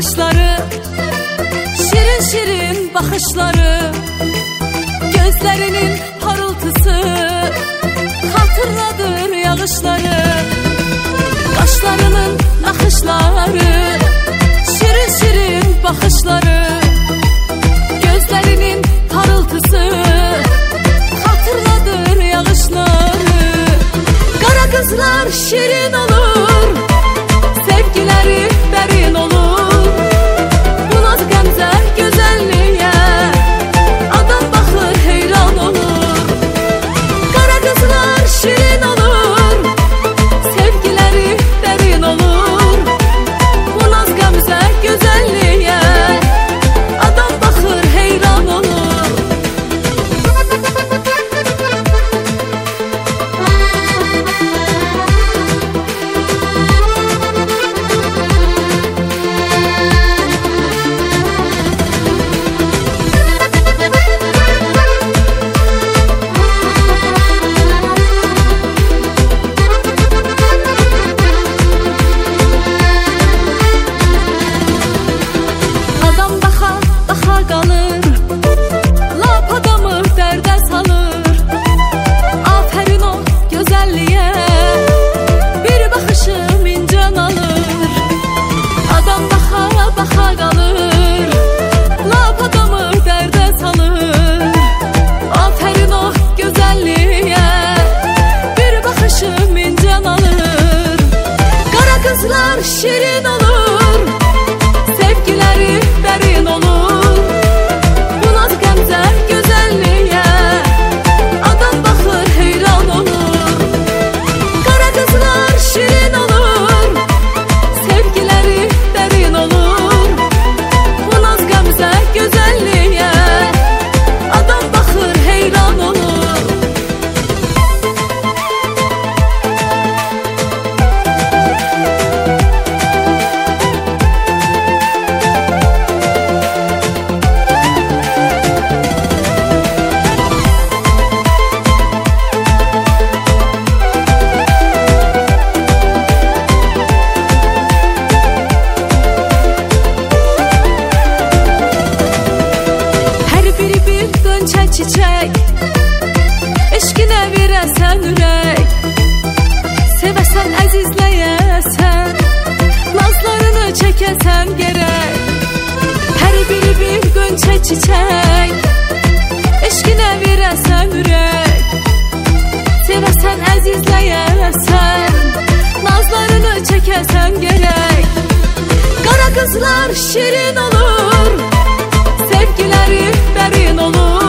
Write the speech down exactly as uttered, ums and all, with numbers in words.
naxışları, şirin şirin baxışları, gözlerinin parıltısı hatırladır yağışları. Qaşlarının naxışları, şirin şirin baxışları, gözlerinin parıltısı hatırladır yağışları. Qara qızlar şirin olur, sevgiləri dərin olur. Bu naz qəmzə gözəlliyə adam baxır heyran olur. Qara qızlar şirin olur, sevgiləri dərin olur. Bu naz qəmzə gözəlliyə adam baxır heyran olur. Şirin olur, sevgiləri dərin olur. Bu naz qəmzə gözəlliyə adam baxır heyran olur. Qara qızlar şirin olur, sevgiləri dərin olur. Bu naz qəmzə gözəlliyə adam baxır heyran olur. Çiçek, eşkinə verəsən ürək, sevəsən əzizləyəsən, nazlarını çəkəsən gərək. Hər biri bir qönçə çiçək, eşkinə verəsən ürək, sevəsən əzizləyəsən, nazlarını çəkəsən gərək. Qara qızlar şirin olur, sevgiləri dərin olur.